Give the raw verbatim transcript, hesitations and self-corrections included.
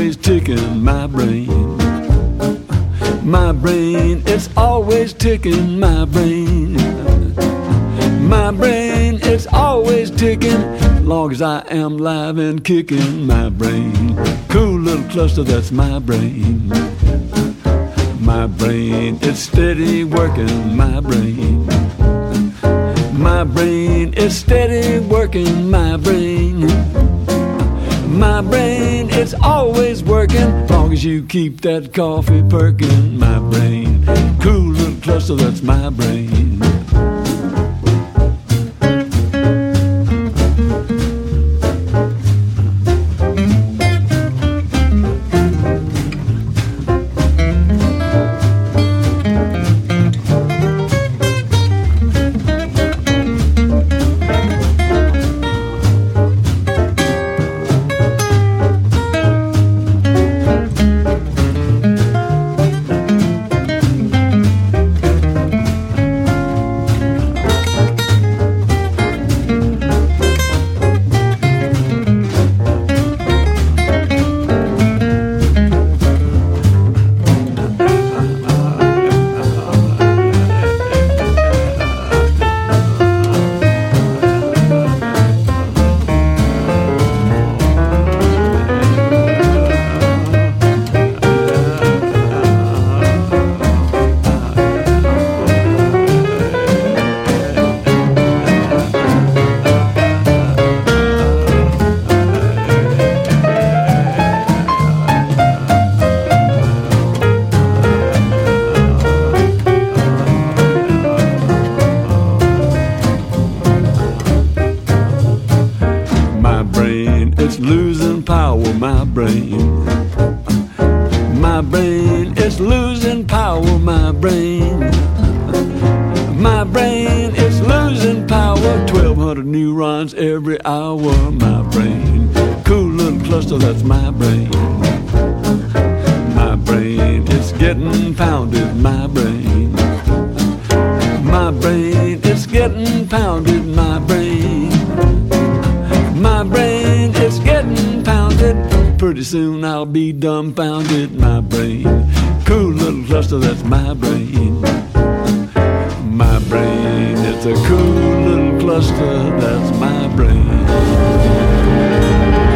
always ticking, my brain. My brain, it's always ticking, my brain. My brain, it's always ticking, long as I am live and kicking, my brain. Cool little cluster, that's my brain. My brain, it's steady working, my brain. My brain, it's steady working, my brain. My brain, it's always working, long as you keep that coffee perking, my brain. Cool little cluster, that's my brain. It's losing power, my brain. My brain, it's losing power, my brain. My brain, it's losing power, twelve hundred neurons every hour, my brain. Cool little cluster, that's my brain. My brain, it's getting pounded, my brain. My brain, it's getting pounded, my brain. My brain, it's getting pounded, pretty soon I'll be dumbfounded, my brain. Cool little cluster, that's my brain. My brain, it's a cool little cluster, that's my brain.